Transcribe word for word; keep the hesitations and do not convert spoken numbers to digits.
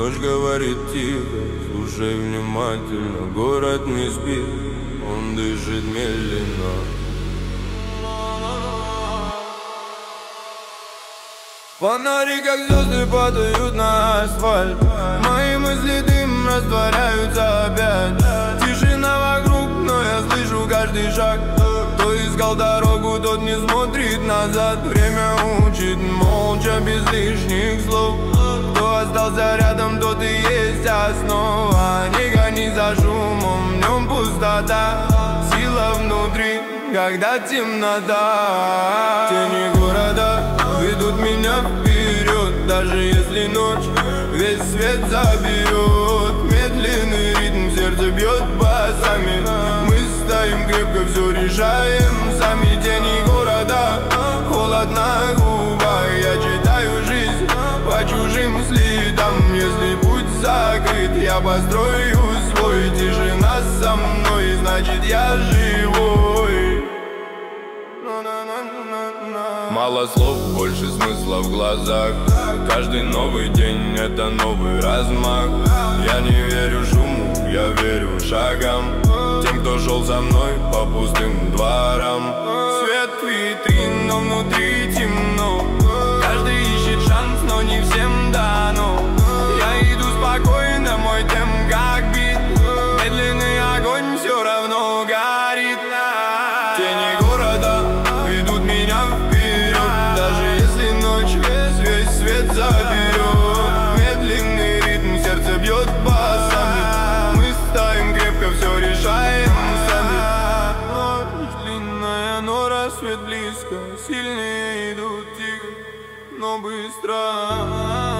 Ночь говорит тихо, слушай внимательно. Город не спит, он дышит медленно. Фонари, как звезды, падают на асфальт. Мои мысли дым растворяются опять. Тишина вокруг, но я слышу каждый шаг. Кто искал дорогу, тот не смотрит назад. Время учит молча, без лишних слов. Кто остался рядом, тот и есть основа. Не гони за шумом, в нем пустота. Сила внутри, когда темнота. Тени города ведут меня вперед. Даже если ночь весь свет заберет. Медленный ритм, сердце бьет басами. Мы стоим крепко, все решаем сами. Тени города, холод на губах. Я читаю жизнь по чужим следам. Если путь закрыт, я построю свой. Тишина со мной, значит я живой. Мало слов, больше смысла в глазах. Каждый новый день — это новый размах. Я не верю шуму, я верю шагам. Тем, кто шел за мной по пустым дворам. Свет витрин, но внутри темно. Каждый ищет шанс, но не всем дано. Я иду спокойно, мой темп как бит. Медленный огонь все равно горит. Тени города ведут меня вперед. Даже если ночь весь, весь свет заберет. Медленный ритм, сердце бьет басами. Мы стоим крепко, все решаем сами. Ночь длинная, но рассвет близко. Сильнее идут тихо, но быстро.